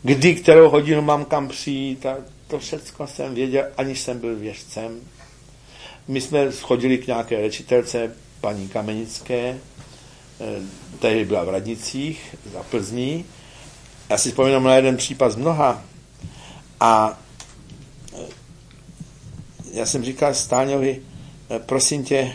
kdy, kterou hodinu mám kam přijít a to všecko jsem věděl, aniž jsem byl věštcem. My jsme chodili k nějaké léčitelce, paní Kamenické, tehdy byla v Radnicích, za Plzní. Já si vzpomínám na jeden případ z mnoha a já jsem říkal Stáňovi, prosím tě,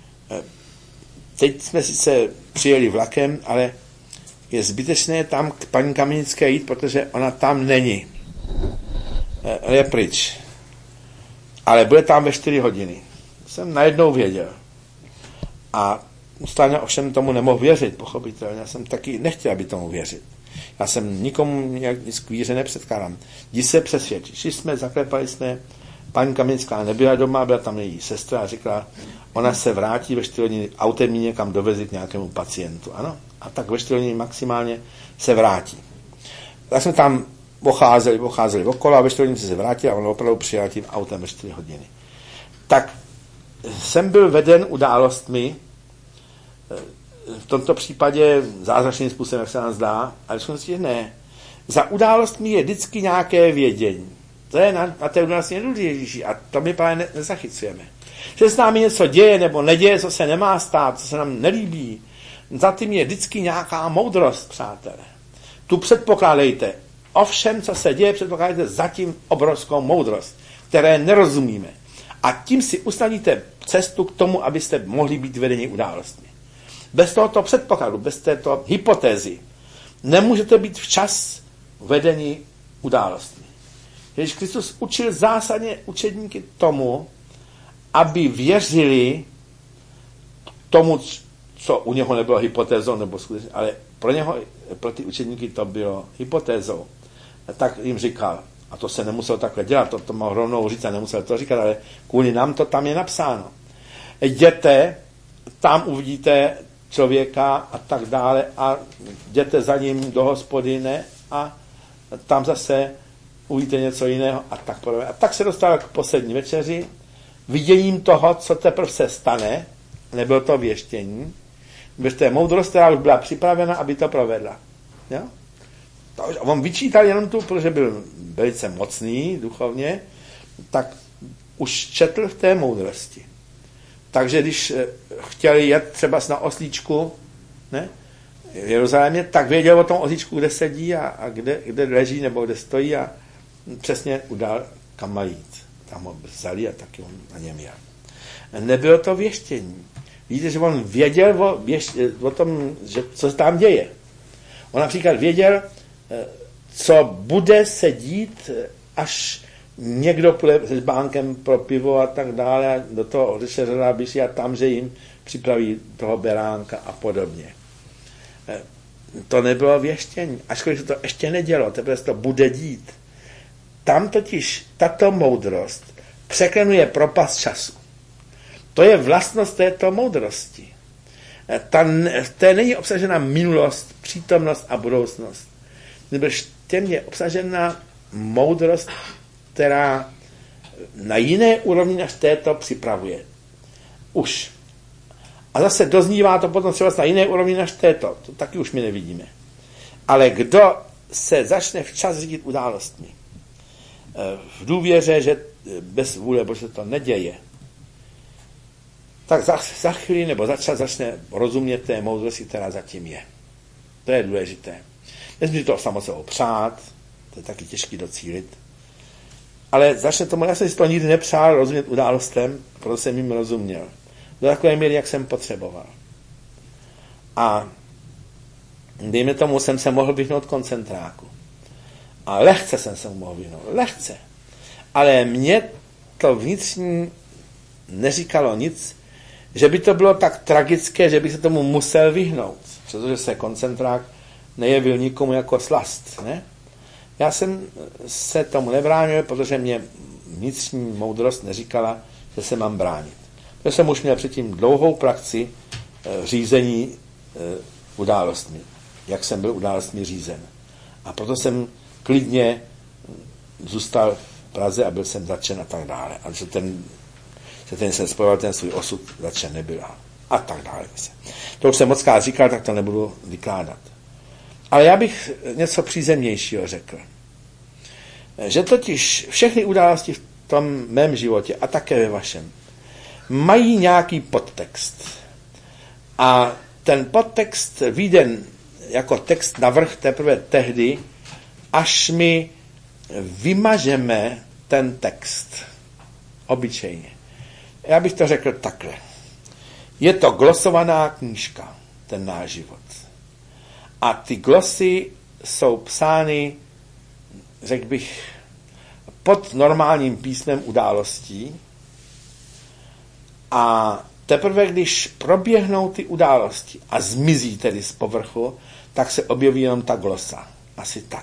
teď jsme sice přijeli vlakem, ale je zbytečné tam k paní Kamenické jít, protože ona tam není. Je pryč. Ale bude tam ve 4 hodiny. Jsem najednou věděl. A Stáňa ovšem tomu nemohl věřit, pochopitelně. Já jsem taky nechtěl, aby tomu věřit. Já jsem nikomu nic k víře nepředkládám. Jdi se přesvědčit. Šli jsme, zaklepali jsme, paní Kamenická nebyla doma, byla tam její sestra a říkala, ona se vrátí ve 4 hodiny, autem ji někam doveze k nějakému pacientu. Ano? A tak ve 4 hodiny maximálně se vrátí. Tak jsme tam pocházeli okolo a ve 4 hodiny se vrátila a ona opravdu přijela tím autem ve 4 hodiny. Tak jsem byl veden událostmi, v tomto případě zázračným způsobem, jak se nám zdá, ale skutečně ne. Za událostmi je vždycky nějaké vědění. To je na té události nejdůležitější a to my právě nezachycujeme. Že se nám něco děje nebo neděje, co se nemá stát, co se nám nelíbí, za tím je vždycky nějaká moudrost, přátelé. Tu předpokládejte. Ovšem, co se děje, předpokládejte zatím obrovskou moudrost, které nerozumíme. A tím si usnadníte cestu k tomu, abyste mohli být vedeni událostmi. Bez tohoto předpokladu, bez této hypotézy, nemůžete být včas vedeni událostmi. Ježíš Kristus učil zásadně učedníky tomu, aby věřili tomu, co u něho nebylo hypotézou, nebo skutečně, ale pro ty učedníky to bylo hypotézou. Tak jim říkal, a to se nemuselo takhle dělat, to mohl rovnou říct a nemusel to říkat, ale kvůli nám to tam je napsáno. Jděte, tam uvidíte člověka a tak dále a jděte za ním do hospodyne a tam zase uvidíte něco jiného a tak podobně. A tak se dostal k poslední večeři, viděním toho, co teprve se stane, nebylo to věštění, protože to je moudrost, která už byla připravena, aby to provedla. Jo? On vyčítal jenom tu, protože byl velice mocný duchovně, tak už četl v té moudrosti. Takže když chtěli jet třeba na oslíčku, ne, v Jeruzalémě, tak věděl o tom oslíčku, kde sedí a kde leží nebo kde stojí a přesně udal, kam má jít. Tam ho vzali a taky on na něm jel. Nebylo to věštění. Víte, že on věděl o tom, že, co se tam děje. On například věděl, co bude se dít, až někdo půjde s bánkem pro pivo a tak dále a do toho odešeřela byši a tam, že jim připraví toho beránka a podobně. To nebylo věštění. Ačkoliv se to ještě nedělo, teprve se to bude dít. Tam totiž tato moudrost překlenuje propast času. To je vlastnost této moudrosti. To není obsažena minulost, přítomnost a budoucnost. Nebož těm je obsažena moudrost, která na jiné úrovni než této připravuje. Už. A zase doznívá to potom třeba na jiné úrovni než této. To taky už my nevidíme. Ale kdo se začne včas řídit událostmi, v důvěře, že bez vůle Bože to neděje, tak za chvíli nebo za čas začne rozumět té moudrosti, která zatím je. To je důležité. Nesmí to samo sebou přát, to je taky těžký docílit, ale začne tomu, já jsem si to nikdy nepřál rozumět událostem, proto jsem jim rozuměl. Do takové míry, jak jsem potřeboval. A dejme tomu, jsem se mohl vyhnout koncentráku. A lehce jsem se mohl vyhnout. Lehce. Ale mě to vnitřní neříkalo nic, že by to bylo tak tragické, že bych se tomu musel vyhnout. Protože se koncentrák nejevil nikomu jako slast. Ne? Já jsem se tomu nebránil, protože mě vnitřní moudrost neříkala, že se mám bránit. Já jsem už měl předtím dlouhou praxi řízení událostmi. Jak jsem byl událostmi řízen. A proto jsem klidně zůstal v Praze a byl jsem zatčen a tak dále. A že ten jsem spojoval ten svůj osud, zatčen nebyl a tak dále. To už jsem mockrát říkal, tak to nebudu vykládat. Ale já bych něco přízemnějšího řekl. Že totiž všechny události v tom mém životě a také ve vašem mají nějaký podtext. A ten podtext vyjde jako text navrch teprve tehdy, až my vymažeme ten text. Obyčejně. Já bych to řekl takhle. Je to glosovaná knížka, ten náš život. A ty glosy jsou psány, řekl bych, pod normálním písmem událostí. A teprve, když proběhnou ty události a zmizí tedy z povrchu, tak se objeví jenom ta glosa. Asi tak.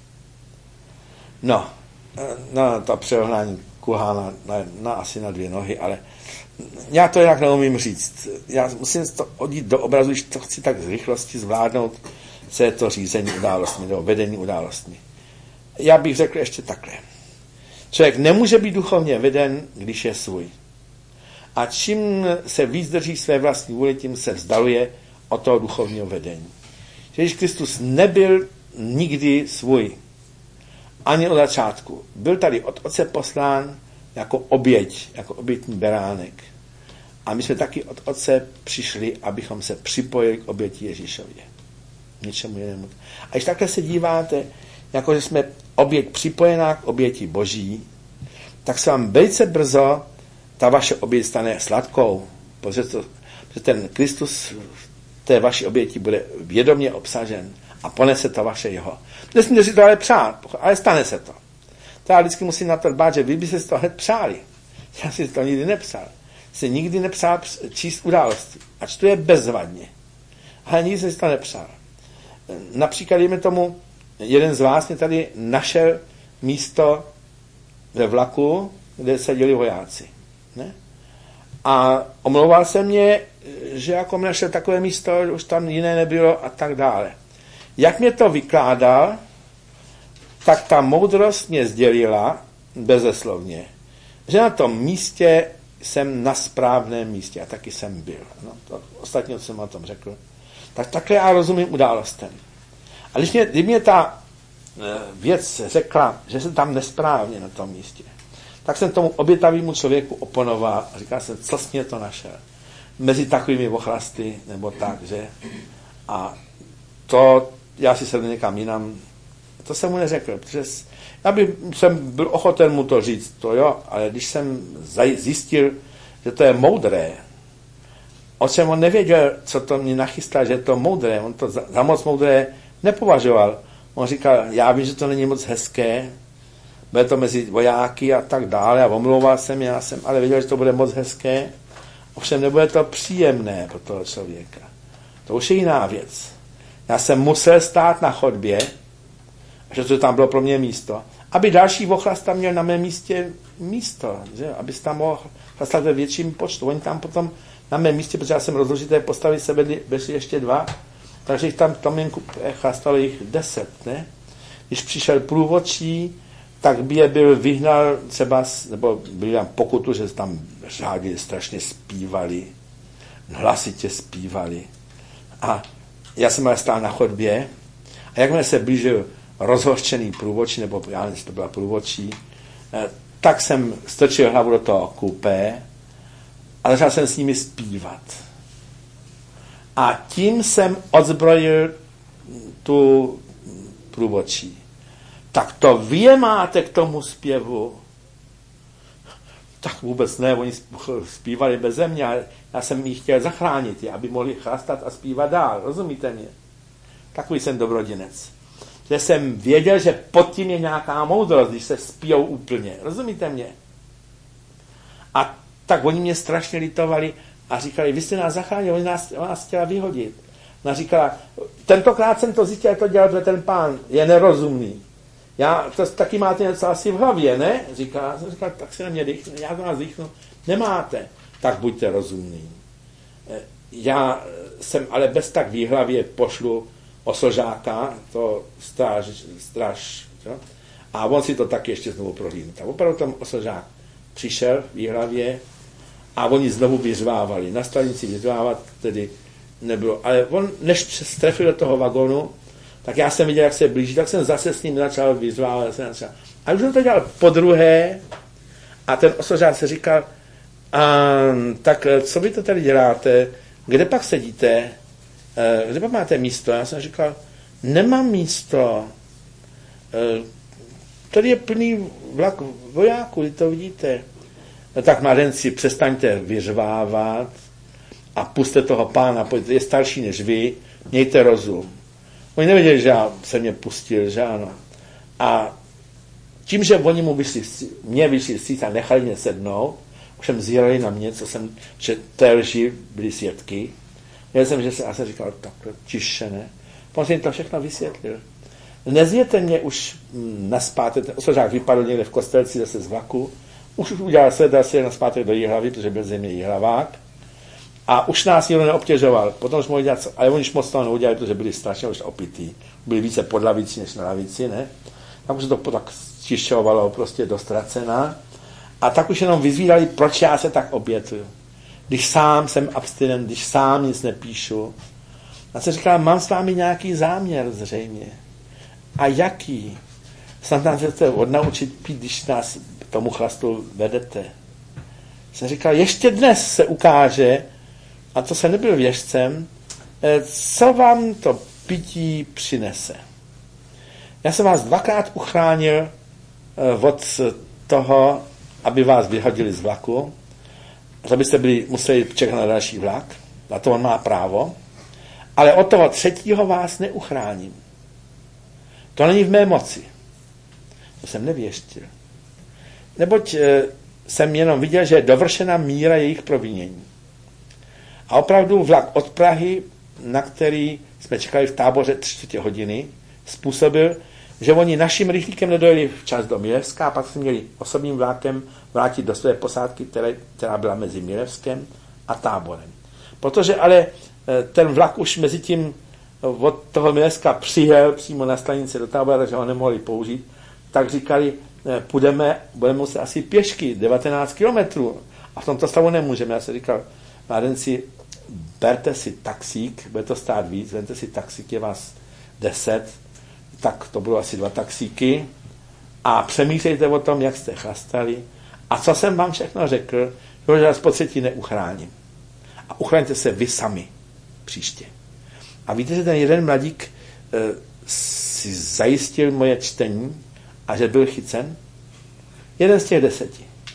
No to přehnání kulhá asi na 2 nohy, ale já to jinak neumím říct. Já musím to odjít do obrazu, když to chci tak z rychlosti zvládnout, co je to řízení událostmi, nebo vedení událostmi. Já bych řekl ještě takhle. Člověk nemůže být duchovně veden, když je svůj. A čím se víc drží své vlastní vůli, tím se vzdaluje od toho duchovního vedení. Ježíš Kristus nebyl nikdy svůj. Ani od začátku. Byl tady od Otce poslán jako oběť, jako obětní beránek. A my jsme taky od Otce přišli, abychom se připojili k oběti Ježíšově. Ničemu jinému. A když takhle se díváte, jako že jsme oběť připojená k oběti Boží, tak se vám velice brzo ta vaše oběť stane sladkou, protože ten Kristus v té vaší oběti bude vědomě obsažen a ponese to vaše jeho. Nesmíte si to ale přát, ale stane se to. To já vždycky musím na to dbát, že vy byste si to hned přáli. Já si to nikdy nepřál. Jsi nikdy nepřál číst události. A čtu je bezvadně. Ale nikdy jsem si to nepřál. Například, dejme tomu, jeden z vás mě tady našel místo ve vlaku, kde seděli vojáci. Ne? A omlouval se mě, že jako mě našel takové místo, že už tam jiné nebylo a tak dále. Jak mě to vykládal, tak ta moudrost mě sdělila bezeslovně, že na tom místě jsem na správném místě a taky jsem byl. No, to ostatně jsem o tom řekl. Tak takhle já rozumím událostem. A když mě ta věc řekla, že jsem tam nesprávně na tom místě, tak jsem tomu obětavému člověku oponoval a říkal jsem, co jsi mě to našel. Mezi takovými ochlasty, nebo tak, že? A to, já si sedl někam jinam, to jsem mu neřekl, protože jsem byl ochoten mu to říct, to jo, ale když jsem zjistil, že to je moudré, o čem on nevěděl, co to mě nachystal, že je to moudré, on to za moc moudré nepovažoval. On říkal, já vím, že to není moc hezké, bude to mezi vojáky a tak dále a omlouval jsem, já jsem ale věděl, že to bude moc hezké, ovšem nebude to příjemné pro toho člověka. To už je jiná věc. Já jsem musel stát na chodbě, že to tam bylo pro mě místo, aby další ochlast tam měl na mém místě místo, že? Aby se tam mohl chlastat ve větším počtu. Oni tam potom na mém místě, protože já jsem rozložité postavy se vedli ještě 2, takže jich tam tominku chlastalo jich 10, ne? Když přišel průvodčí, tak by je byl vyhnal třeba, nebo byli tam pokutu, že tam řádili, strašně zpívali, hlasitě zpívali. A já jsem ale stál na chodbě a jakmile se blížil rozhořčený průvodčí, nebo já nevím, jestli to byla průvodčí, tak jsem strčil hlavu do toho kupé a začal jsem s nimi zpívat. A tím jsem odzbrojil tu průvodčí. Tak to vy je máte k tomu zpěvu? Tak vůbec ne, oni zpívali beze mě, ale já jsem ji chtěl zachránit, aby mohli chlastat a zpívat dál, rozumíte mě? Takový jsem dobrodinec. Že jsem věděl, že pod tím je nějaká moudrost, když se spijou úplně, rozumíte mě? A tak oni mě strašně litovali a říkali, vy jste nás zachránili, oni nás chtěla vyhodit. Ona říkala, tentokrát jsem to zjistil, jak to dělal, protože ten pán je nerozumný. Já, to taky máte něco asi v hlavě, ne? Říká, tak si na mě dýchnu, já to nás dýchnu. Nemáte, tak buďte rozumný. Já jsem ale bez tak výhlavě pošlu osožáka, to stráž, jo? A on si to taky ještě znovu prohlídl. Tak opravdu tam osožák přišel v výhlavě a oni znovu vyřvávali. Na stanici vyřvávat tedy nebylo. Ale on, než strefil do toho vagonu, tak já jsem viděl, jak se blíží, tak jsem zase s ním začal vyzvávat. A už jsem to dělal podruhé a ten osložák se říkal, tak co vy to tady děláte, kde pak sedíte, kde pak máte místo? Já jsem říkal, nemám místo, tady je plný vlak vojáků, vy to vidíte. No tak mladenci, přestaňte vyřvávat a puste toho pána, je starší než vy, mějte rozum. Oni nevěděli, že já se mě pustil, že ano. A tím, že oni mě vyšli vstříc a nechali mě sednout, už jsem zjeli na mě, že té lži byli svědky. Já jsem říkal, takhle, tiše, ne? Potom jsem jim to všechno vysvětlil. Nezvěte mě už naspátek, ten osložák vypadl někde v Kostelci zase z vlaku, už udělal se, dal se naspátek do Jihlavy, protože byl země Jihlavák. A už nás nikdo neobtěžoval. Potom jsme mohli dělat, ale oni už moc toho neudělali, protože byli strašně už opitý. Byli více pod lavicí než na lavici, ne? Tak už se to tak čišťovalo prostě do ztracena. A tak už jenom vyzvídali, proč já se tak obětuju. Když sám jsem abstinent, když sám nic nepíšu. A se říkala, mám s vámi nějaký záměr zřejmě. A jaký? Snad nás chcete odnaučit pít, když nás tomu chlastu vedete. Jsem říkal, ještě dnes se ukáže, a to se nebyl věžcem, co vám to pití přinese. Já jsem vás dvakrát uchránil od toho, aby vás vyhodili z vlaku, to byste museli čekat na další vlak, na to on má právo, ale od toho třetího vás neuchráním. To není v mé moci. To jsem nevěštil. Neboť jsem jenom viděl, že je dovršena míra jejich provinění. A opravdu vlak od Prahy, na který jsme čekali v Táboře 3/4 hodiny, způsobil, že oni naším rychlíkem nedojeli včas do Milevska a pak jsme měli osobním vlákem vrátit do své posádky, která byla mezi Milevskem a Táborem. Protože ale ten vlak už mezi tím od toho Milevska přijel přímo na stanici do Tábora, že ho nemohli použít, tak říkali, budeme muset asi pěšky, 19 kilometrů. A v tomto stavu nemůžeme. Já jsem říkal, mládenci, berte si taxík, bude to stát víc, berte si taxík, je vás 10, tak to bylo asi 2 taxíky a přemýšlejte o tom, jak jste chlastali a co jsem vám všechno řekl, že vás po třetí neuchráním. A uchraňte se vy sami příště. A víte, že ten jeden mladík si zajistil moje čtení a že byl chycen? 1 z těch 10.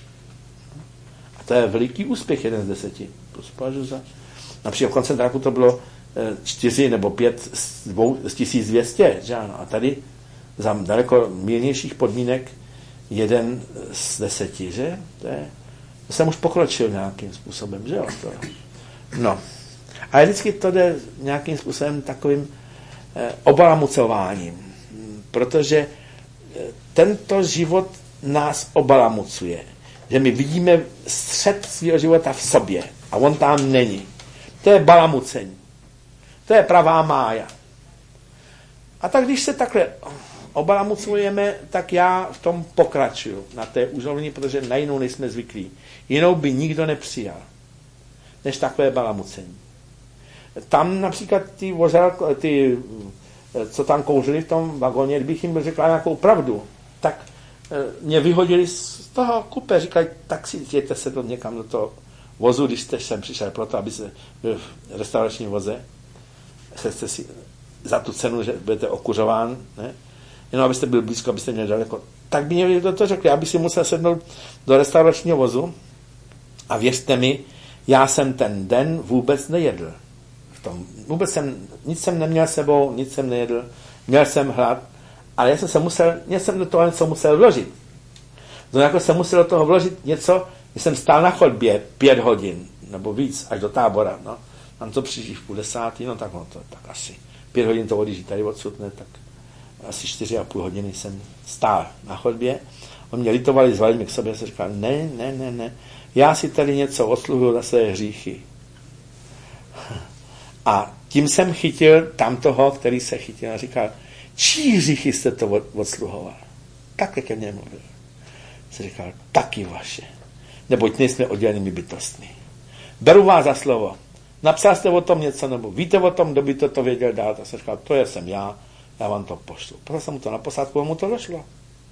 A to je veliký úspěch, 1 z 10. Například v koncentráku to bylo 4 nebo 5 z 1200, že ano? A tady za daleko mírnějších podmínek 1 z 10, že? To jsem už pokročil nějakým způsobem, že jo? No. Ale vždycky to jde nějakým způsobem takovým obalamucováním, protože tento život nás obalamucuje, že my vidíme střed svého života v sobě a on tam není. To je balamucení. To je pravá mája. A tak když se takhle obalamucujeme, tak já v tom pokračuju na té úrovni, protože na jinou nejsme zvyklí. Jinou by nikdo nepřijal, než takové balamucení. Tam například ty co tam kouřili v tom vagóně, kdybych jim řekla nějakou pravdu, tak mě vyhodili z toho kupe, říkali, tak si jděte se to někam do toho vozu, když jste sem přišel proto, aby se byl v restauračním voze, jste si za tu cenu, že budete okuřován, ne? Jenom abyste byl blízko, abyste měli daleko. Tak by mě to řekli, já bych si musel sednout do restauračního vozu a věřte mi, já jsem ten den vůbec nejedl. Nic jsem neměl sebou, nic jsem nejedl, měl jsem hlad, ale já jsem do toho něco musel vložit. No jako jsem musel do toho vložit něco, když jsem stál na chodbě 5 hodin, nebo víc, až do Tábora, no. Tam to přišli v 9:30, no tak asi 5 hodin to odjíždí tady odsud, ne, tak asi 4,5 hodiny jsem stál na chodbě. On mě litovali, zvali mě k sobě a se říkal, ne, já si tady něco odsluhuju za své hříchy. A tím jsem chytil tamtoho, který se chytil a říkal, čí hříchy jste to odsluhoval? Takhle ke mně mluvil. Se říkal, taky vaše. Neboť nejsme oddělenými bytostmi. Beru vás za slovo. Napsal jste o tom něco, nebo víte o tom, kdo by to věděl dát? A se říkal, to jsem já. já vám to pošlu. Poslal jsem mu to na posádku a mu to došlo.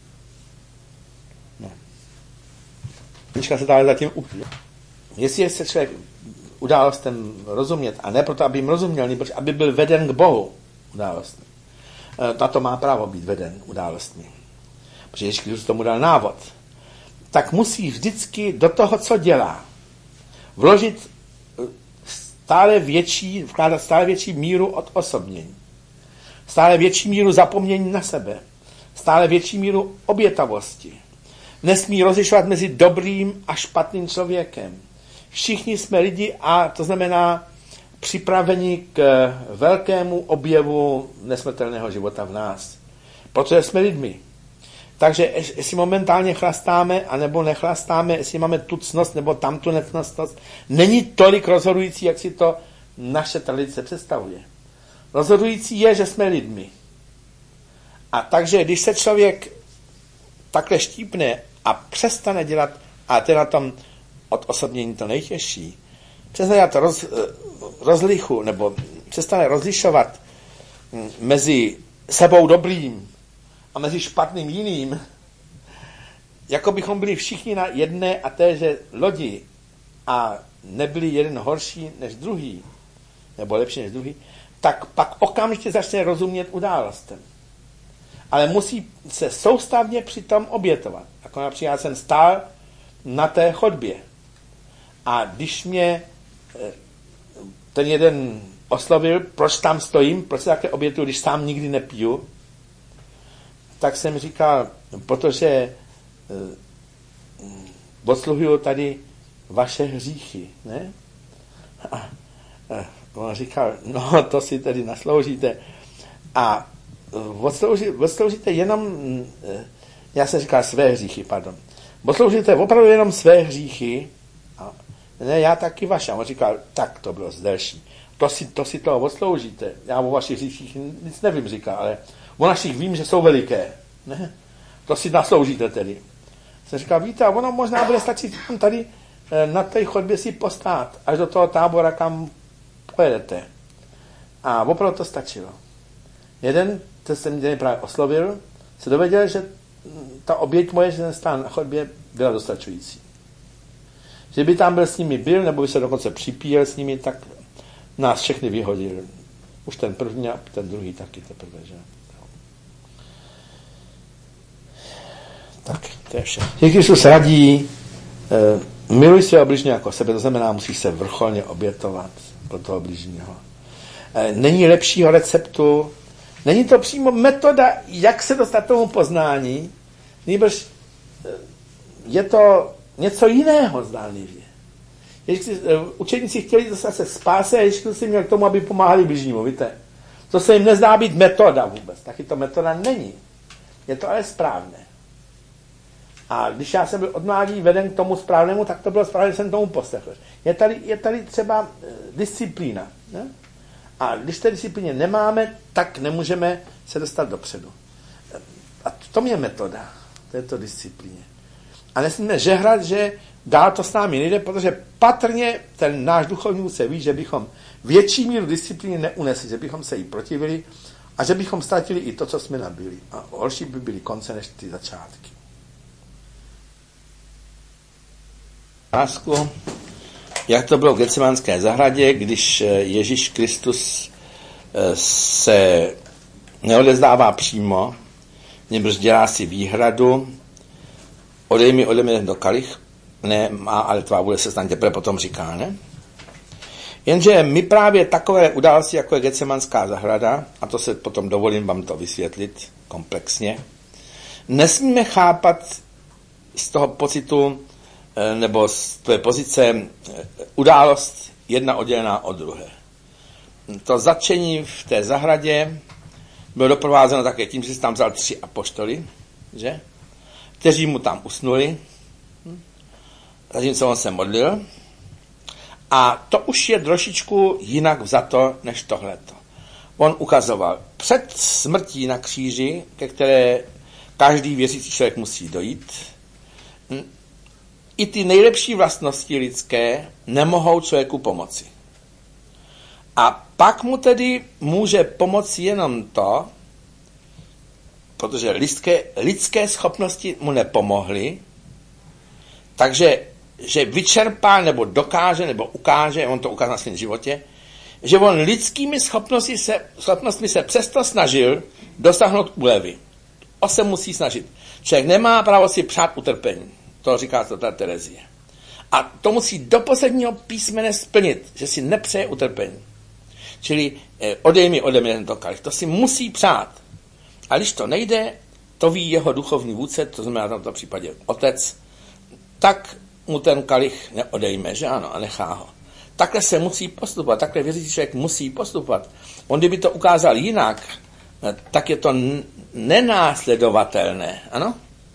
No. Knížka se dále zatím úplně. Jestli se člověk událostem rozumět, a ne proto, aby jim rozuměl, nebo aby byl veden k Bohu událostmi. Na to má právo být veden událostmi. Protože Ježíš Kristus tomu dal návod. Tak musí vždycky do toho, co dělá, vložit vkládat stále větší míru odosobnění. Stále větší míru zapomnění na sebe. Stále větší míru obětavosti. Nesmí rozlišovat mezi dobrým a špatným člověkem. Všichni jsme lidi a to znamená připraveni k velkému objevu nesmrtelného života v nás. Protože jsme lidmi. Takže jestli momentálně chlastáme, anebo nechlastáme, jestli máme tu ctnost, nebo tamtu nectnost, není tolik rozhodující, jak si to naše tradice představuje. Rozhodující je, že jsme lidmi. A takže, když se člověk takhle štípne a přestane dělat, a to je na tom odosobnění to nejtěžší, přestane dělat rozlichu, nebo přestane rozlišovat mezi sebou dobrým a mezi špatným jiným, jako bychom byli všichni na jedné a téže lodi a nebyli jeden horší než druhý, nebo lepší než druhý, tak pak okamžitě začne rozumět událostem. Ale musí se soustavně přitom obětovat. Jako například jsem stál na té chodbě a když mě ten jeden oslovil, proč tam stojím, proč se také obětuju, když sám nikdy nepiju, tak jsem říkal, protože odsluhuju tady vaše hříchy, ne? A on říkal, no to si tedy nasloužíte. A odsloužíte jenom, já jsem říkal své hříchy, pardon. Odsloužíte opravdu jenom své hříchy, a ne, já taky vaše. A on říkal, tak to bylo zdelší. To si toho odsloužíte. Já o vašich hříchích nic nevím, říkal, ale o našich vím, že jsou veliké. Ne? To si nasloužíte tedy. Jsem říkal, víte, ono možná bude stačit tady na té chodbě si postát, až do toho tábora, kam pojedete. A opravdu to stačilo. Jeden, to jsem mě právě oslovil, se dověděl, že ta oběť moje, že ten stál na chodbě, byla dostačující. Že by tam byl s nimi byl, nebo by se dokonce připíjel s nimi, tak nás všechny vyhodil. Už ten první a ten druhý taky teprve, že? Tak, to je vše. Kristus radí, miluj svého bližního jako sebe, to znamená, musíš se vrcholně obětovat pro toho bližního. Není lepšího receptu, není to přímo metoda, jak se dostat tomu poznání, nýbrž je to něco jiného zdánlivě. Učeníci chtěli dostat se k spáse a Ježíš si měl k tomu, aby pomáhali bližnímu, víte. To se jim nezdá být metoda vůbec, taky to metoda není. Je to ale správné. A když já jsem byl od mládí veden k tomu správnému, tak to bylo správně, že jsem tomu poslechl. Je tady třeba disciplína. Ne? A když té disciplíně nemáme, tak nemůžeme se dostat dopředu. A to je metoda, této disciplíně. A nesmíme žehrat, že dál to s námi nejde, protože patrně ten náš duchovní vůdce ví, že bychom větší míru disciplíny neunesli, že bychom se jí protivili a že bychom ztratili i to, co jsme nabili. A horší by byly konce než ty začátky. Lásku, jak to bylo v Getsemanské zahradě, když Ježíš Kristus se neodezdává přímo, nebož dělá si výhradu, odej mi ode mě do kalich, ne, má, ale tvá vůle se stane, teprve potom říká, ne? Jenže my právě takové události, jako je Getsemanská zahrada, a to se potom dovolím vám to vysvětlit komplexně, nesmíme chápat z toho pocitu, nebo z té pozice událost jedna oddělená od druhé. To zatčení v té zahradě bylo doprovázeno také tím, že se tam vzal 3 apoštoly, že? Kteří mu tam usnuli, zatímco on se modlil. A to už je trošičku jinak vzato než tohleto. On ukazoval před smrtí na kříži, ke které každý věřící člověk musí dojít, i ty nejlepší vlastnosti lidské nemohou člověku pomoci. A pak mu tedy může pomoci jenom to, protože lidské schopnosti mu nepomohly, takže že vyčerpá, nebo dokáže, nebo ukáže, on to ukázal na svém životě, že on lidskými schopnostmi se přesto snažil dosáhnout úlevy. O se musí snažit. Člověk nemá právo si přát utrpení. To říká svatá Terezie. A to musí do posledního písmene splnit, že si nepřeje utrpení. Čili odejmi ode mě tento kalich. To si musí přát. A když to nejde, to ví jeho duchovní vůdce, to znamená v tomto případě otec, tak mu ten kalich neodejme, že ano, a nechá ho. Takhle se musí postupovat, takhle věřící člověk musí postupovat. On kdyby to ukázal jinak, tak je to nenásledovatelné, ano?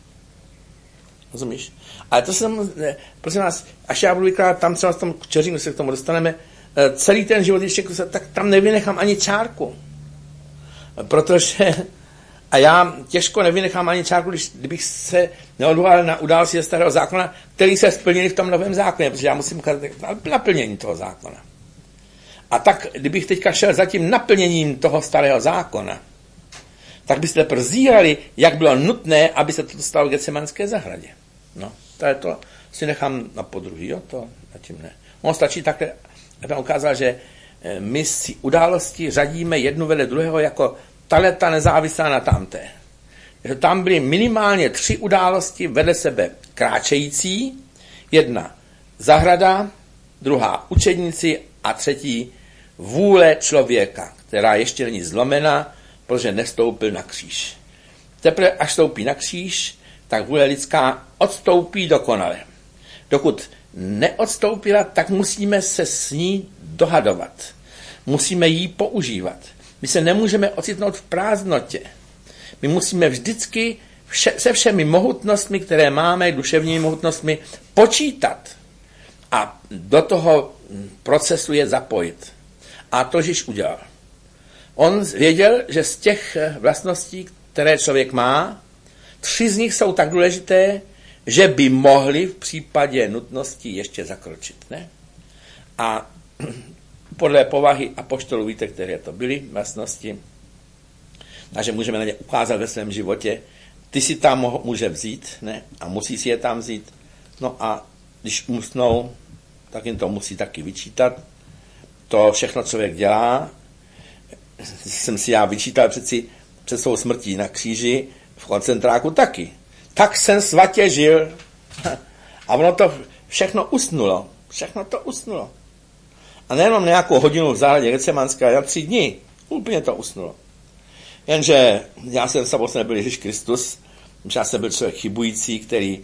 Rozumíš? Ale to jsem, prosím vás, až já budu vykládat tam třeba v tom Čeřínu, se k tomu dostaneme, celý ten život ještě, tak tam nevynechám ani čárku. Protože, a já těžko nevynechám ani čárku, kdybych se neodvolal na události ze Starého zákona, který se splnili v tom Novém zákoně, protože já musím ukázat naplnění toho zákona. A tak, kdybych teďka šel za tím naplněním toho Starého zákona, tak byste prozírali, jak bylo nutné, aby se to stalo v Getsemanské zahradě. No, to si nechám na podruhý, jo, to zatím ne. On stačí takhle, aby ukázal, že my si události řadíme jednu vedle druhého jako ta nezávislá na tamté. Že tam byly minimálně 3 události vedle sebe kráčející, jedna zahrada, druhá učedníci a třetí vůle člověka, která ještě není zlomena, protože nestoupil na kříž. Teprve až stoupí na kříž, tak vůle lidská odstoupí dokonale. Dokud neodstoupila, tak musíme se s ní dohadovat. Musíme ji používat. My se nemůžeme ocitnout v prázdnotě. My musíme vždycky se všemi mohutnostmi, které máme, duševními mohutnostmi, počítat a do toho procesu je zapojit. A to Ježíš udělal. On věděl, že z těch vlastností, které člověk má, 3 z nich jsou tak důležité, že by mohli v případě nutnosti ještě zakročit. Ne? A podle povahy apoštolů víte, které to byly vlastnosti, takže můžeme na ně ukázat ve svém životě. Ty si tam může vzít, ne? A musí si je tam vzít. No a když usnou, tak jim to musí taky vyčítat. To všechno člověk dělá. Jsem si já vyčítal přeci před svou smrtí na kříži v koncentráku taky. Tak jsem svatě žil. A ono to všechno usnulo. Všechno to usnulo. A nejenom nějakou hodinu v zahradě Getsemanské, ale 3 dny. Úplně to usnulo. Jenže já jsem samozřejmě nebyl Ježíš Kristus, já jsem byl člověk chybující,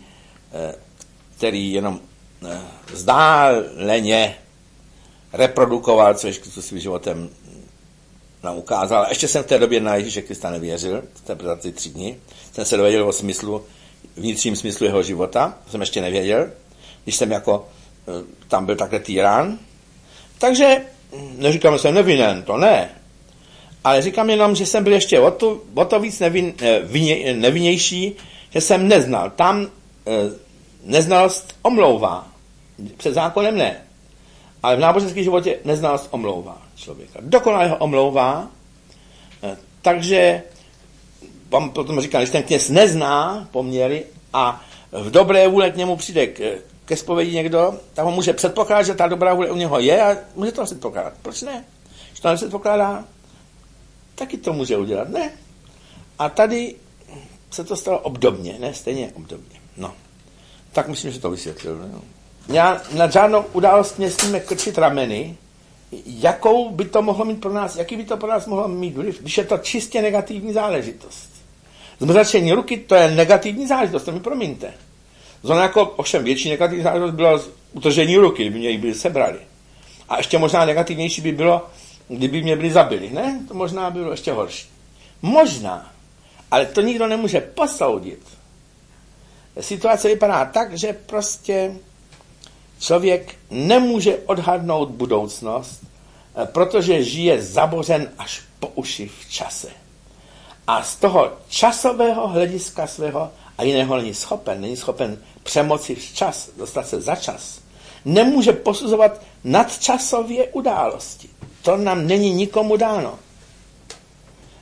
který jenom vzdáleně reprodukoval, co Ježíš Kristus svým životem nám ukázal. Ještě jsem v té době na Ježíše Krista nevěřil, za ty 3 dny. Jsem se dověděl o smyslu, vnitřním smyslu jeho života, to jsem ještě nevěděl, když jsem jako tam byl takhle týrán. Takže neříkám, že jsem nevinen, to ne. Ale říkám jenom, že jsem byl ještě o to víc nevinnější, že jsem neznal. Tam neznalost omlouvá. Před zákonem ne. Ale v náboženském životě neznalost omlouvá člověka. Dokonale ho omlouvá. Takže vám potom říkám, když ten kněz nezná poměry a v dobré vůle k němu přijde ke zpovědi někdo, tak ho může předpokládat, že ta dobrá vůle u něho je a může to předpokládat. Proč ne? Když to nepředpokládá, taky to může udělat, ne? A tady se to stalo obdobně, ne? Stejně obdobně. No. Tak myslím, že to vysvětlil. No. Já na žádnou událost nesmíme krčit rameny, jakou by to mohlo mít pro nás, jaký by to pro nás mohlo mít vliv, když je to čistě negativní záležitost. Zmrzačení ruky, to je negativní záležitost, to mi promiňte. Zóna jako ovšem větší negativní záležitost byla utržení ruky, kdyby mě ji byli sebrali. A ještě možná negativnější by bylo, kdyby mě byli zabili, ne? To možná bylo ještě horší. Možná, ale to nikdo nemůže posoudit. Situace vypadá tak, že prostě člověk nemůže odhadnout budoucnost, protože žije zabořen až po uši v čase. A z toho časového hlediska svého a jiného není schopen přemoci v čas, dostat se za čas. Nemůže posuzovat nadčasově události. To nám není nikomu dáno.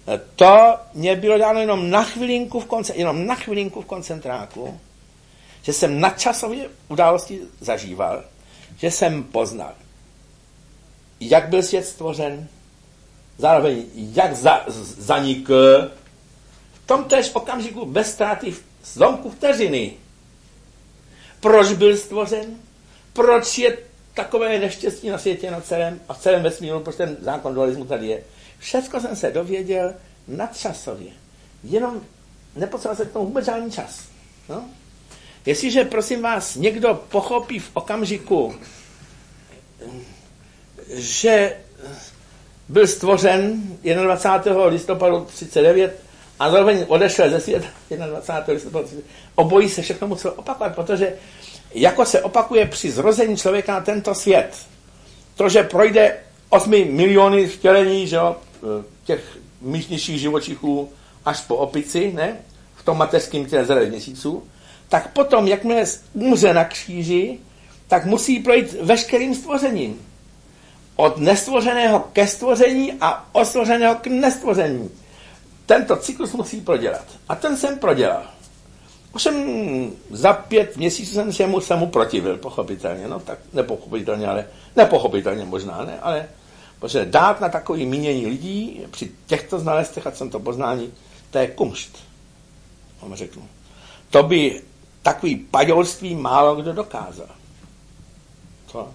To mě bylo dáno jenom na chvilinku v koncentráku, že jsem nadčasově události zažíval, že jsem poznal, jak byl svět stvořen, zároveň jak zanikl, v tom též okamžiku bez ztráty zlomku vteřiny. Proč byl stvořen? Proč je takové neštěstí na světě, na celém a v celém vesmíru, proč ten zákon dualismu tady je? Všechno jsem se dověděl nadčasově. Jenom nepotřeboval se k tomu vůbec žádný čas. No? Jestliže, prosím vás, někdo pochopí v okamžiku, že byl stvořen 21. listopadu 39 a zároveň odešel ze světa 21. listopadu 39, obojí se všechno muselo opakovat, protože jako se opakuje při zrození člověka na tento svět, to, že projde 8 miliony vtělení, že jo, těch místnějších živočichů až po opici, ne? V tom mateřském těle z 9 měsíců, tak potom, jakmile umře na kříži, tak musí projít veškerým stvořením. Od nestvořeného ke stvoření a od stvořeného k nestvoření. Tento cyklus musí prodělat. A ten jsem prodělal. Ovšem za 5 měsíců jsem se mu protivil, pochopitelně. No tak nepochopitelně možná, ne, ale protože dát na takové mínění lidí při těchto znalostech, ať jsem to poznání, to je kumšt. Vám řeknu. To by takový paďolství málo kdo dokázal. To.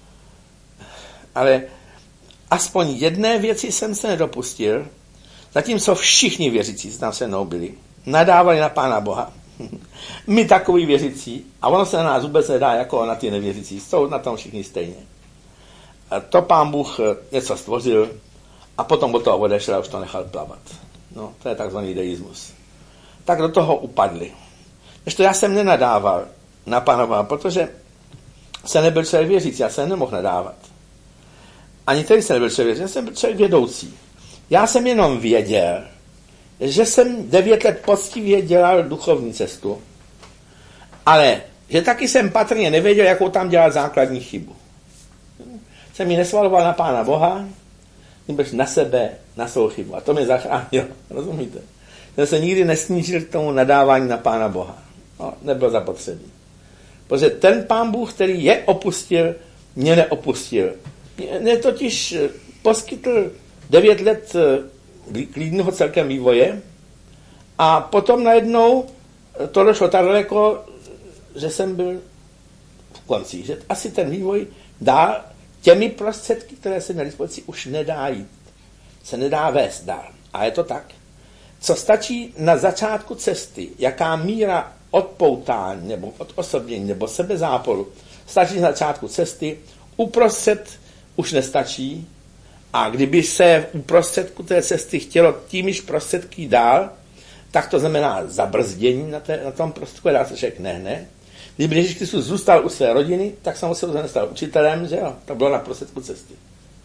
Ale aspoň jedné věci jsem se nedopustil, zatímco všichni věřící tam se mnou byli, nadávali na Pána Boha. My takový věřící, a ono se na nás vůbec nedá jako na ty nevěřící, jsou na tom všichni stejně. A to Pán Bůh něco stvořil a potom od toho odešel a už to nechal plavat. No, to je takzvaný deismus. Tak do toho upadli. Ještě já jsem nenadával na Pána Boha, protože se nebyl člověk věřící, já jsem nemohl nadávat. Ani tedy jsem nebyl člověk věřící, já jsem byl člověk vědoucí. Já jsem jenom věděl, že jsem 9 let poctivě dělal duchovní cestu, ale že taky jsem patrně nevěděl, jakou tam dělal základní chybu. Jsem ji nesvaloval na Pána Boha, nebož na sebe, na svou chybu. A to mě zachránilo, rozumíte? Jsem se nikdy nesnížil k tomu nadávání na Pána Boha. No, nebylo zapotřebí. Protože ten Pán Bůh, který je opustil, mě neopustil. Mě totiž poskytl 9 let klidného celkem vývoje a potom najednou to došlo tak daleko, že jsem byl v konci. Že asi ten vývoj dál těmi prostředky, které se na dispozici, už nedá jít. Se nedá vést dál. A je to tak. Co stačí na začátku cesty, jaká míra odpoutání nebo odosobnění nebo sebezáporu stačí na začátku cesty, uprostřed už nestačí. A kdyby se v prostředku té cesty chtělo tímiž prostředky dál, tak to znamená zabrzdění na tom prostředku, dá se člověk nehne. Kdyby Ježíš Kristus zůstal u své rodiny, tak samozřejmě stal učitelem, že jo? To bylo na prostředku cesty.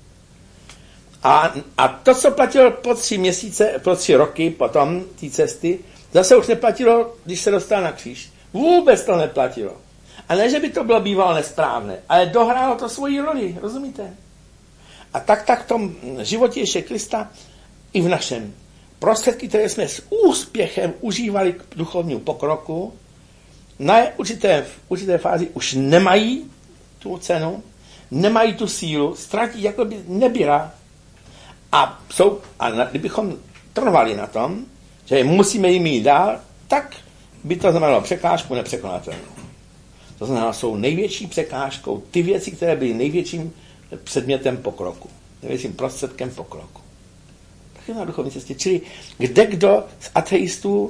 A to, co platilo po 3 měsíce, po 3 roky potom té cesty, zase už neplatilo, když se dostal na kříž. Vůbec to neplatilo. A ne, že by to bylo bývalo nesprávné, ale dohrálo to svoji roli, rozumíte? A tak v tom životě Ježíše Krista i v našem. Prostředky, které jsme s úspěchem užívali k duchovnímu pokroku, na určité fázi už nemají tu cenu, nemají tu sílu, ztratí, jako by nebyla. A kdybychom trvali na tom, že musíme jim jít dál, tak by to znamenalo překážku nepřekonatelnou. To znamená, jsou největší překážkou ty věci, které byly největším předmětem pokroku, největším prostředkem pokroku. Tak je na duchovní cestě. Čili kdo z ateistů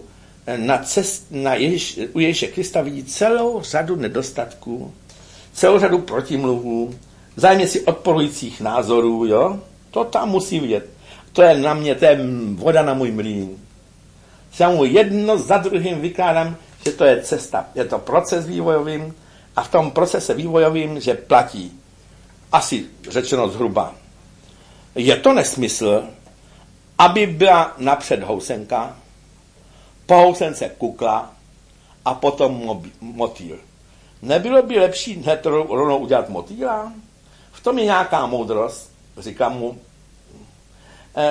u Ježíše Krista vidí celou řadu nedostatků, celou řadu protimluvů, vzájemně si odporujících názorů, jo? To tam musí vidět. To je na mě, to je voda na můj mlýn. Já mu jedno za druhým vykládám, že to je cesta, je to proces vývojovým a v tom procese vývojovým, že platí, asi řečeno zhruba, je to nesmysl, aby byla napřed housenka, po housence kukla a potom motýl. Nebylo by lepší hned rovnou udělat motýla? V tom je nějaká moudrost, říkám mu.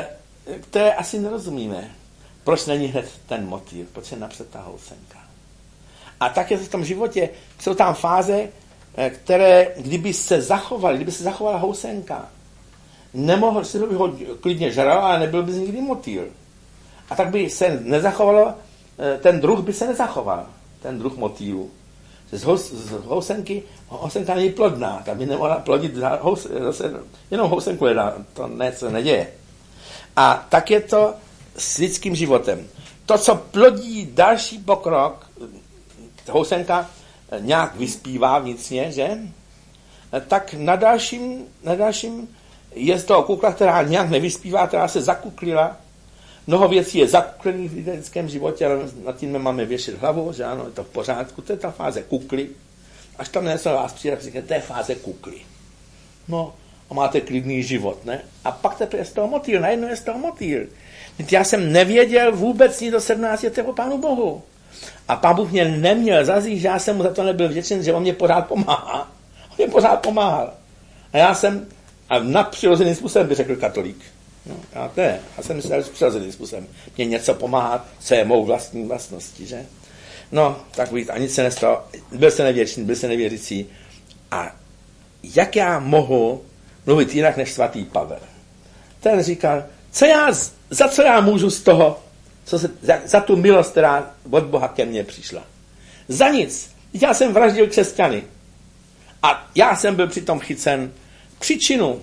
které asi nerozumíme. Proč není hned ten motýl? Proč je napřed ta housenka? A tak je to v tom životě. Jsou tam fáze, které, kdyby se zachovala housenka, nemohl si ho klidně žral, ale nebyl by z nikdy motýl. A tak by se nezachovalo, ten druh by se nezachoval, ten druh motýlu. Z housenky, housenka není plodná, tam by nemohla plodit jenom housenku, to se neděje. A tak je to s lidským životem. To, co plodí další pokrok, housenka nějak vyspívá vnitřně, že? Tak na dalším je z toho kukla, která nějak nevyspívá, která se zakuklila. Mnoho věcí je zakuklených v lidském životě, ale nad tím máme věšet hlavu, že ano, je to v pořádku, to je ta fáze kukly. Až tam něco vás přijde, říkáte, to je fáze kukly. No, a máte klidný život, ne? A pak teprve je z toho motýl, najednou je z toho motýl. Já jsem nevěděl vůbec nic do 17 letého Pánu Bohu. A Pán Bůh mě neměl zazít, že já jsem mu za to nebyl vděčen, že on mě pořád pomáhá. On mě pořád pomáhal. A já jsem nadpřirozeným způsobem, by řekl katolík. No, já jsem myslel, že přirozeným způsobem. Mě něco pomáhat, co je mou vlastní vlastnosti, že? No, tak víc, a nic se nestalo. Byl jsem nevděčný, byl jsem nevěřící. A jak já mohu mluvit jinak než svatý Pavel? Ten říkal, za co já můžu z toho, za tu milost, která od Boha ke mně přišla. Za nic. Já jsem vraždil křesťany. A já jsem byl přitom chycen příčinu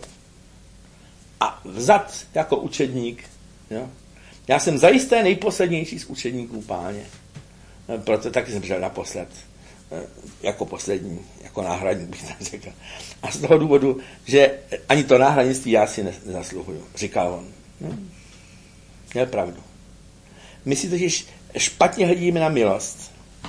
a vzat jako učedník. Jo? Já jsem zajisté nejposlednější z učedníků Páně. Proto taky jsem přišel naposled. Jako poslední, jako náhradník bych tak řekl. A z toho důvodu, že ani to náhradnictví já si nezasluhuju, říkal on. Měl pravdu. My si totiž špatně hledíme na milost.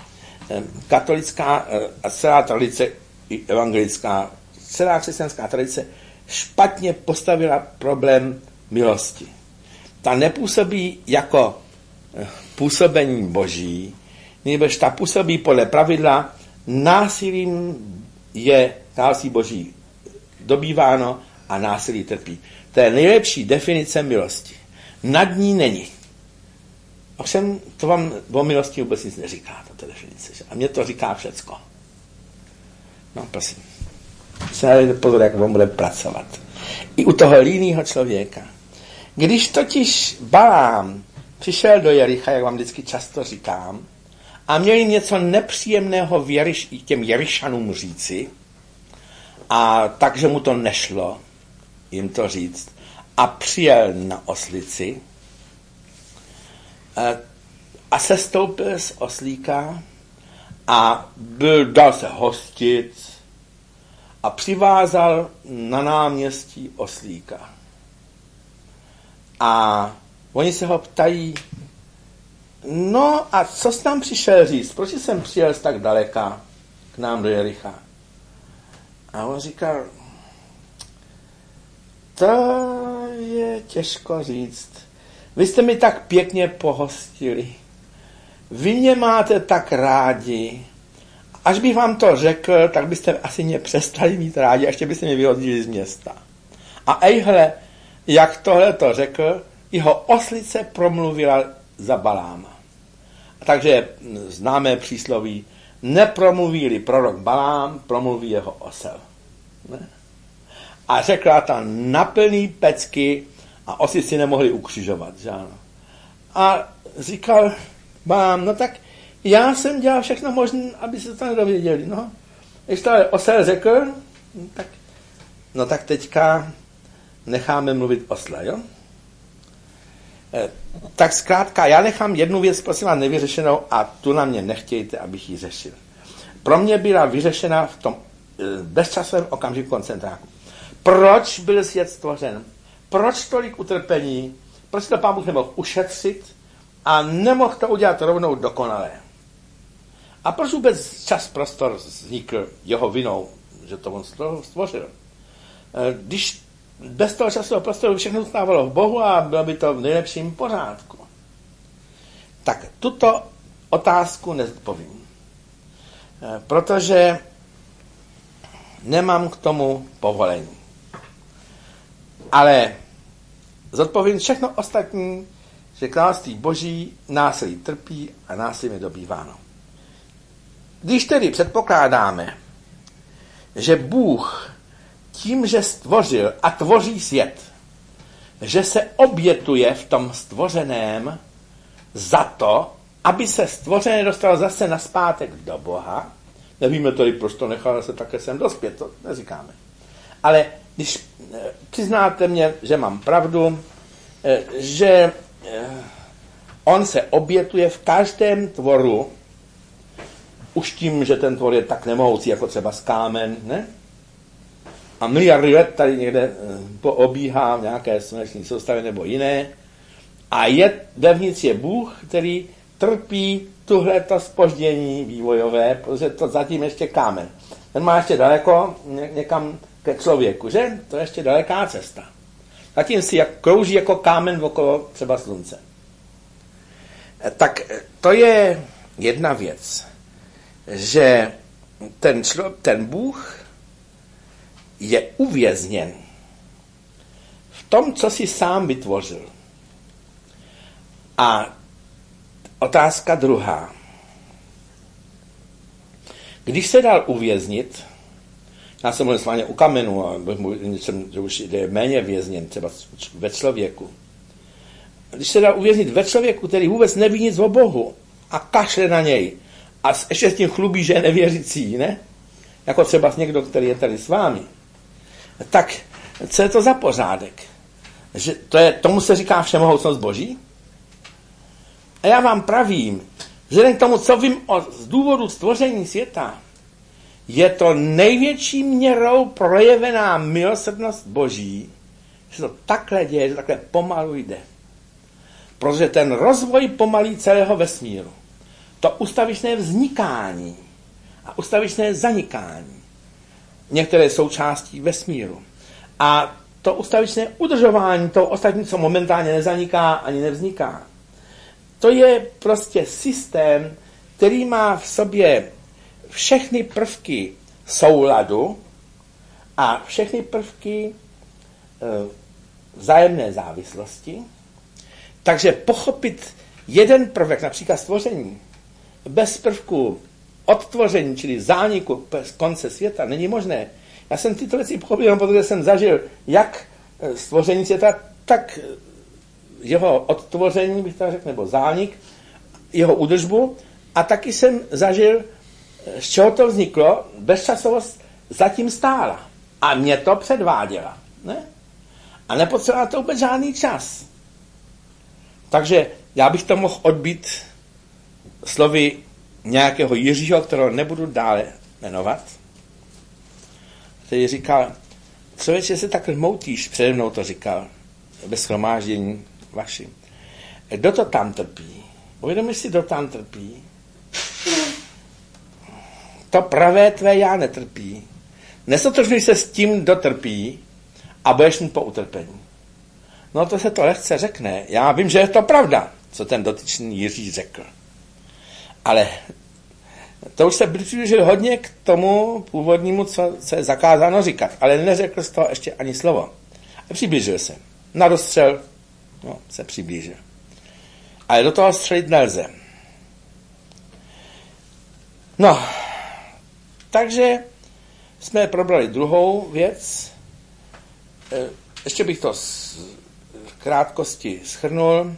Katolická a celá tradice evangelická, celá křesťanská tradice špatně postavila problém milosti. Ta nepůsobí jako působení Boží, nebož ta působí podle pravidla, násilím je království Boží dobýváno a násilí trpí. To je nejlepší definice milosti. Nad ní není. Ovšem, to vám o milosti vůbec nic neříká, tato definice. Že? A mě to říká všecko. No, prosím. Se dejte pozor, jak vám bude pracovat. I u toho línýho člověka. Když totiž Balám přišel do Jericha, jak vám vždycky často říkám, a měl jim něco nepříjemného těm Jerišanům říci, a takže mu to nešlo jim to říct, a přijel na oslici a sestoupil z oslíka a dal se hostit a přivázal na náměstí oslíka. A oni se ho ptají, no a co jsi tam přišel říct? Proč jsem přijel z tak daleka k nám do Jericha? A on říkal, to je těžko říct. Vy jste mi tak pěkně pohostili. Vy mě máte tak rádi. Až bych vám to řekl, tak byste asi mě přestali mít rádi a ještě byste mě vyhodili z města. A ejhle, jak tohle to řekl, jeho oslice promluvila za Baláma. A takže známé přísloví, nepromluví-li prorok Balám, promluví jeho osel. Ne? A řekla tam na plný pecky a oslici nemohli ukřižovat. Že ano? A říkal Balám, no tak já jsem dělal všechno možné, aby se to nedověděli. No. Když to osel řekl, tak teďka necháme mluvit osla, jo? Tak zkrátka, já nechám jednu věc, prosím vás, nevyřešenou a tu na mě nechtějte, abych ji řešil. Pro mě byla vyřešena v tom bezčasovém okamžiku koncentráku. Proč byl svět stvořen? Proč tolik utrpení? Proč to Pán Bůh nemohl ušetřit a nemohl to udělat rovnou dokonale? A proč vůbec čas prostor vznikl jeho vinou, že to on stvořil? Když bez toho časového prostoru všechno zůstávalo v Bohu a bylo by to v nejlepším pořádku. Tak tuto otázku nezodpovím. Protože nemám k tomu povolení. Ale zodpovědný všechno ostatní, že království Boží násilí trpí a násilím je dobýváno. Když tedy předpokládáme, že Bůh tím, že stvořil a tvoří svět, že se obětuje v tom stvořeném za to, aby se stvořené dostalo zase nazpátek do Boha, nevíme tedy, proč to nechal se také sem dospět, to neříkáme. Ale když přiznáte mě, že mám pravdu, že on se obětuje v každém tvoru, už tím, že ten tvor je tak nemohoucí, jako třeba z kámen, ne? A miliardy let tady někde poobíhá v nějaké sluneční soustavě nebo jiné. A vevnitř je Bůh, který trpí tuhleto zpoždění vývojové, protože to zatím ještě kámen. Ten má ještě daleko někam ke člověku, že? To je ještě daleká cesta. Zatím si krouží jako kámen okolo třeba slunce. Tak to je jedna věc, že ten Bůh je uvězněn v tom, co si sám vytvořil. A otázka druhá. Když se dal uvěznit, já jsem mluvil sváně u kamenu, a že už je méně vězněn, třeba ve člověku. Když se dal uvěznit ve člověku, který vůbec neví nic o Bohu a kašle na něj a ještě s tím chlubí, že je nevěřící, ne? Jako třeba někdo, který je tady s vámi. Tak co je to za pořádek? Že tomu se říká všemohoucnost Boží? A já vám pravím, že k tomu, co vím z důvodu stvoření světa, je to největší měrou projevená milosrdnost Boží, že to takhle děje, že takhle pomalu jde. Protože ten rozvoj pomalý celého vesmíru, to ustavičné vznikání a ustavičné zanikání některé součástí vesmíru a to ustavičné udržování toho ostatní, co momentálně nezaniká ani nevzniká, to je prostě systém, který má v sobě všechny prvky souladu a všechny prvky vzájemné závislosti. Takže pochopit jeden prvek, například stvoření, bez prvku odtvoření, čili zániku z konce světa, není možné. Já jsem tyto věci pochopil, jenom protože jsem zažil jak stvoření světa, tak jeho odtvoření, bych tak řekl, nebo zánik, jeho údržbu, a taky jsem zažil, z čeho to vzniklo, bezčasovost zatím stála. A mě to předváděla. Ne? A nepotřebovala to vůbec žádný čas. Takže já bych to mohl odbít slovy nějakého Jiřího, kterého nebudu dále jmenovat, který říkal, člověče, se tak rmoutíš, přede mnou to říkal, ve shromáždění vašim. Kdo to tam trpí? Uvědomíš si, kdo tam trpí? To pravé tvé já netrpí. Nesotožňuj se s tím, kdo trpí a budeš mít po utrpení. No to se to lehce řekne. Já vím, že je to pravda, co ten dotyčný Jiří řekl. Ale to už se přiblížil hodně k tomu původnímu, co je zakázáno říkat. Ale neřekl z toho ještě ani slovo. A přiblížil se. Na rozstřel se přiblížil. Ale do toho střelit nelze. No, takže jsme probrali druhou věc. Ještě bych to v krátkosti shrnul.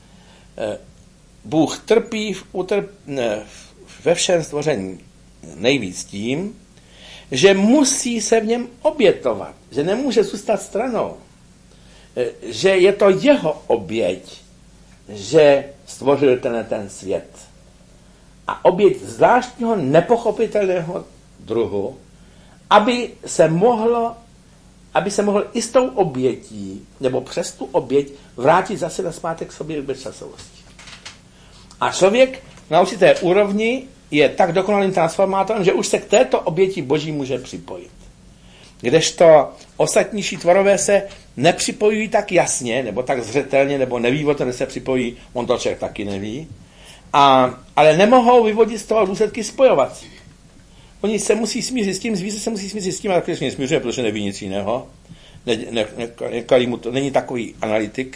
Bůh trpí ve všem stvoření nejvíc tím, že musí se v něm obětovat, že nemůže zůstat stranou, že je to jeho oběť, že stvořil ten svět. A oběť zvláštního nepochopitelného druhu, aby se mohl i s tou obětí, nebo přes tu oběť vrátit zase nazpátek k sobě bezčasovosti. A člověk na určité úrovni je tak dokonalým transformátorem, že už se k této oběti Boží může připojit. Kdežto ostatnější tvorové se nepřipojují tak jasně, nebo tak zřetelně, nebo neví o tom, že se připojí, on to člověk taky neví, ale nemohou vyvodit z toho důsledky spojovací. Oni se musí smířit s tím, zvíře se musí smířit s tím, ale taky se smířuje, protože neví nic jiného. nekalý mu to, není takový analytik,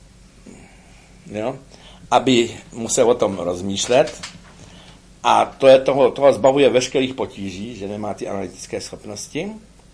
jo, aby musel o tom rozmýšlet, a toho zbavuje veškerých potíží, že nemá ty analytické schopnosti.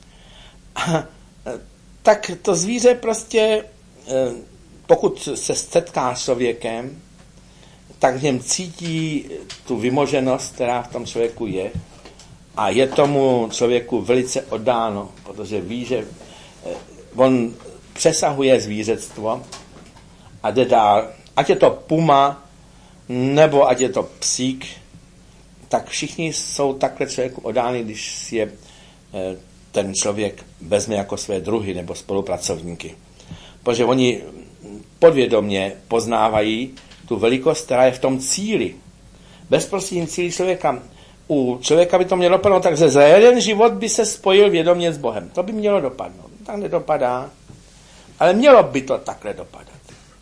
Tak to zvíře prostě, pokud se setká s člověkem, tak v něm cítí tu vymoženost, která v tom člověku je, a je tomu člověku velice oddáno, protože ví, že on přesahuje zvířectvo a jde dál. Ať je to puma, nebo ať je to psík, tak všichni jsou takhle člověku oddány, když si je ten člověk vezme jako své druhy nebo spolupracovníky. Protože oni podvědomě poznávají tu velikost, která je v tom cíli. Bezprostředním cíli člověka. U člověka by to mělo dopadnout, takže za jeden život by se spojil vědomě s Bohem. To by mělo dopadnout. Tak nedopadá, ale mělo by to takhle dopadat.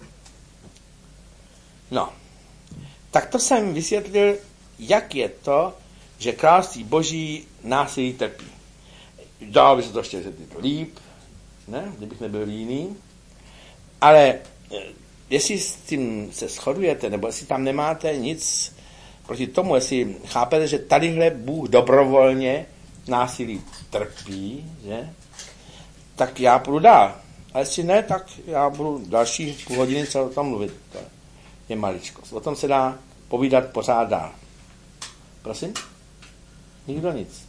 No, tak to jsem vysvětlil, jak je to, že království Boží násilí trpí. Dál by se to ještě řekli líp, ne? Kdybych nebyl jiný. Ale jestli s tím se shodujete, nebo jestli tam nemáte nic proti tomu, jestli chápete, že tadyhle Bůh dobrovolně násilí trpí, že? Tak já půjdu dál. A jestli ne, tak já budu další půl hodiny co o tom mluvit. To je maličkost. O tom se dá povídat pořád dál. Prosím? Nikdo nic.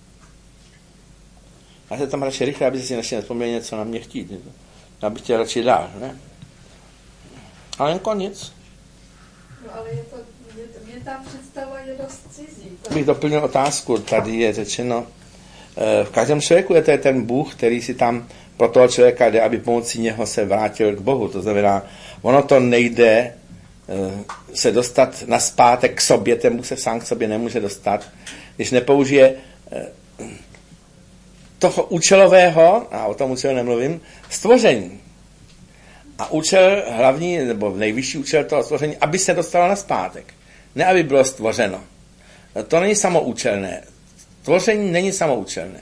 Já se tam radši rychle, aby si ještě nespomněl něco na mě chtít. Já bych chtěl radši dál, ne? Ale jen konec. No ale mě ta představa je dost cizí. Bych doplnil otázku. Tady je řečeno, v každém člověku je to ten Bůh, který si tam pro toho člověka jde, aby pomocí něho se vrátil k Bohu. To znamená, ono to nejde se dostat nazpátek k sobě, ten Bůh se sám k sobě nemůže dostat, když nepoužije toho účelového, a o tom účelu nemluvím, stvoření. A účel hlavní, nebo nejvyšší účel toho stvoření, aby se dostalo nazpátek. Ne, aby bylo stvořeno. To není samoučelné. Tvoření není samoučelné.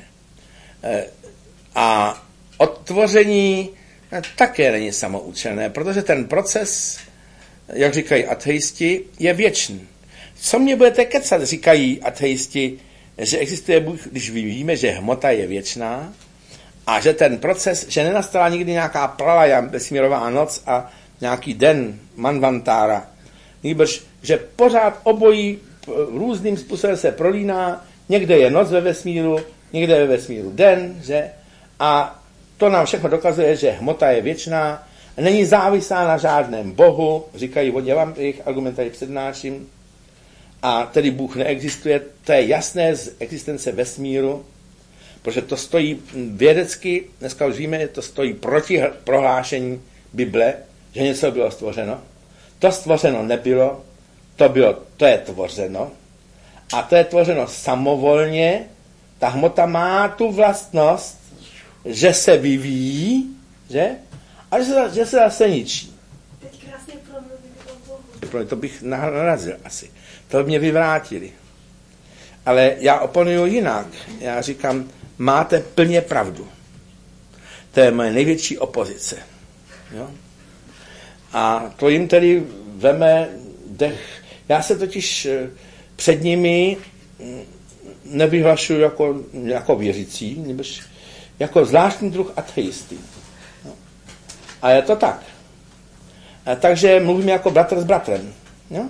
A odtvoření také není samoučelné, protože ten proces, jak říkají ateisti, je věčný. Co mě budete kecat, říkají ateisti, že existuje Bůh, když víme, že hmota je věčná a že ten proces, že nenastala nikdy nějaká pralaja, vesmírová noc a nějaký den manvantára, nýbrž, že pořád obojí různým způsobem se prolíná, někde je noc ve vesmíru, někde je ve vesmíru den, že? A to nám všechno dokazuje, že hmota je věčná, není závislá na žádném bohu, říkají, já vám jejich argument tady přednáším, a tedy Bůh neexistuje, to je jasné z existence vesmíru, protože to stojí vědecky, dneska už víme, že to stojí proti prohlášení Bible, že něco bylo stvořeno. To stvořeno nebylo, to je tvořeno. A to je tvořeno samovolně, ta hmota má tu vlastnost, že se vyvíjí, že? A že se zase ničí. Teď krásně promluvit o Bohu. To bych narazil asi. To by mě vyvrátili. Ale já oponuju jinak. Já říkám, máte plně pravdu. To je moje největší opozice. Jo? A to jim tedy veme dech. Já se totiž před nimi nevyhlašuju jako věřící, nebo jako zvláštní druh ateisty. No. A je to tak. Takže mluvím jako bratr s bratrem. Jo?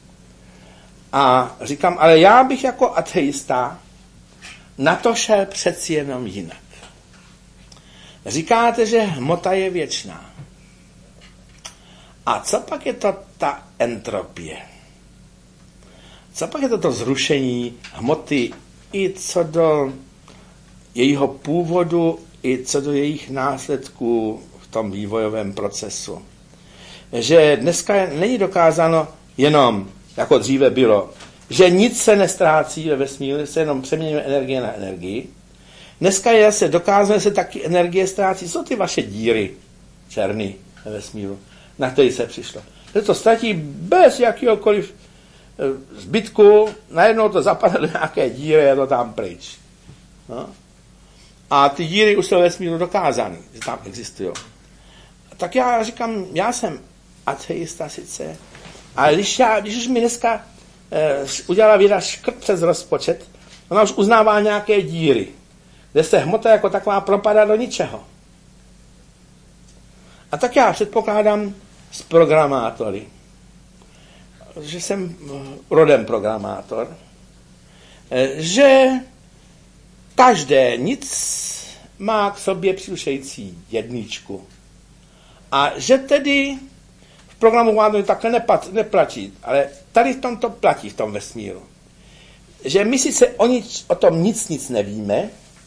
A říkám, ale já bych jako ateista na to šel přeci jenom jinak. Říkáte, že hmota je věčná. A co pak je to ta entropie? Co pak je to zrušení hmoty i co do jejího původu, i co do jejich následků v tom vývojovém procesu? Že dneska není dokázáno jenom, jako dříve bylo, že nic se nestrácí ve vesmíru, se jenom přeměňuje energie na energii. Dneska je zase dokázáno, že se taky energie ztrácí. Co ty vaše díry černý ve vesmíru, na který se přišlo? Že to ztratí bez jakýhokoliv zbytku, najednou to zapadne do nějaké díry a je to tam pryč. No. A ty díry už jsou ve vesmíru dokázány, že tam existují. Tak já říkám, já jsem ateista sice, ale když už mi dneska udělala věda škrt přes rozpočet, ona už uznává nějaké díry, kde se hmota jako taková propadá do ničeho. A tak já předpokládám s programátory, že jsem rodem programátor, že každé nic má k sobě příslušející jedničku. A že tedy v programování takhle neplatí, ale tady v tom to platí, v tom vesmíru. Že my sice o tom nic nevíme,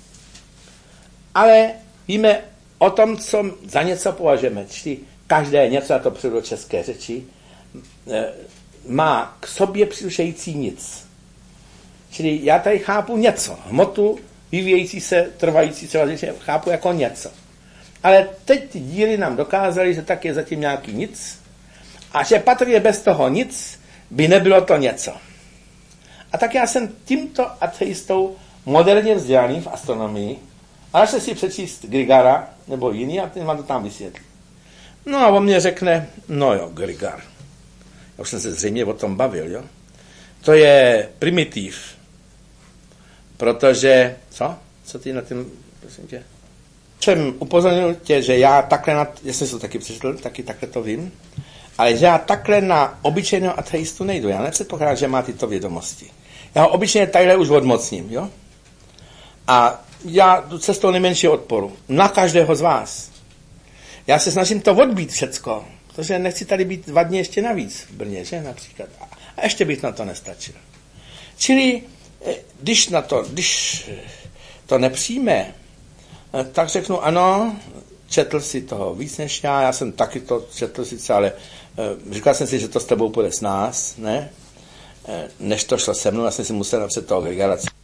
ale víme o tom, co za něco považujeme. Čili každé něco, a to přijdu do české řeči, má k sobě příslušející nic. Čili já tady chápu něco, hmotu, vyvíjející se, trvající se, chápu jako něco. Ale teď ty díry nám dokázaly, že tak je zatím nějaký nic a že patrně bez toho nic by nebylo to něco. A tak já jsem tímto ateistou moderně vzdělaný v astronomii, ale se si přečíst Grigara nebo jiný a ten vám to tam vysvětlí. No a on mě řekne, no jo, Grigar. Já už jsem se zřejmě o tom bavil, jo. To je primitiv. Protože, co ty na tím, prosím tě? Jsem upozornil tě, že já takhle já jsem to taky přečetl, taky takhle to vím, ale že já takhle na obyčejného ateistu nejdu. Já nepředpokládám, že má tyto vědomosti. Já ho obyčejně takhle už odmocním, jo? A já jdu cestou nejmenšího odporu. Na každého z vás. Já se snažím to odbít všecko, protože nechci tady být 2 dny ještě navíc v Brně, že například. A ještě bych na to nestačil. Čili, když to nepřijme, tak řeknu, ano, četl si toho víc než já jsem taky to četl sice, ale říkal jsem si, že to s tebou půjde s nás, ne? Než to šlo se mnou, já jsem si musel napsat toho Grigara.